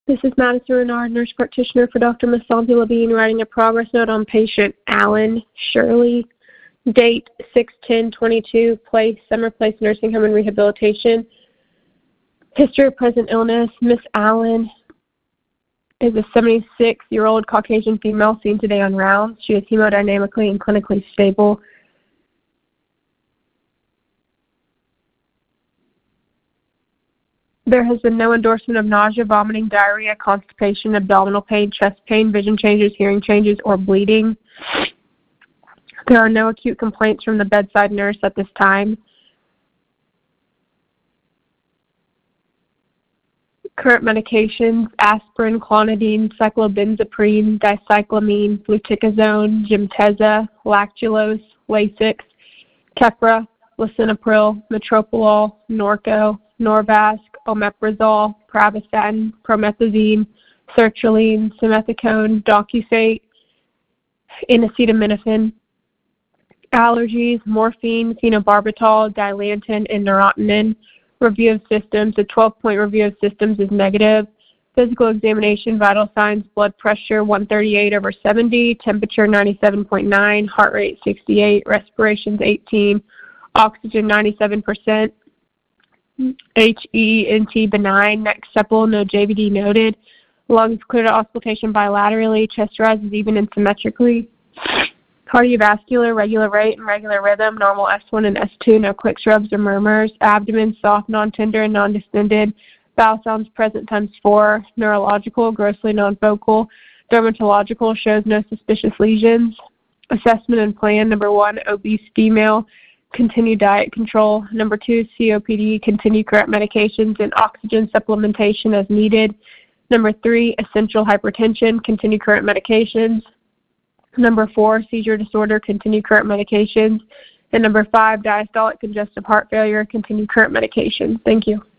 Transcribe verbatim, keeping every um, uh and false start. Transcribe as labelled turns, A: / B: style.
A: This is Madison Renard, nurse practitioner for Doctor Masanti Levine, writing a progress note on patient Alan Shirley. Date six ten twenty-two, place Summer Place Nursing Home and Rehabilitation. History of present illness. Miss Allen is a seventy-six-year-old Caucasian female seen today on rounds. She is hemodynamically and clinically stable. There has been no endorsement of nausea, vomiting, diarrhea, constipation, abdominal pain, chest pain, vision changes, hearing changes, or bleeding. There are no acute complaints from the bedside nurse at this time. Current medications: aspirin, clonidine, cyclobenzaprine, dicyclamine, fluticasone, Gemtesa, lactulose, Lasix, Keppra, lisinopril, metoprolol, Norco, Norvasc, omeprazole, pravastatin, promethazine, sertraline, simethicone, docusate, and acetaminophen. Allergies: morphine, phenobarbital, dilantin, and neurotonin. Review of systems: a twelve-point review of systems is negative. Physical examination: vital signs, blood pressure one thirty-eight over seventy, temperature ninety-seven point nine, heart rate sixty-eight, respirations eighteen, oxygen ninety-seven percent, H E N T benign, neck supple, no J V D noted, lungs clear to auscultation bilaterally, chest rises even and symmetrically. Cardiovascular: regular rate and regular rhythm, normal S one and S two, no quick shrubs or murmurs. Abdomen: soft, non-tender, and non-distended. Bowel sounds present times four. Neurological: grossly non-focal. Dermatological: shows no suspicious lesions. Assessment and plan: number one, obese female, continue diet control. Number two, C O P D, continue correct medications and oxygen supplementation as needed. Number three, essential hypertension, continue current medications. Number four, seizure disorder, continue current medications. And number five, diastolic congestive heart failure, continue current medications. Thank you.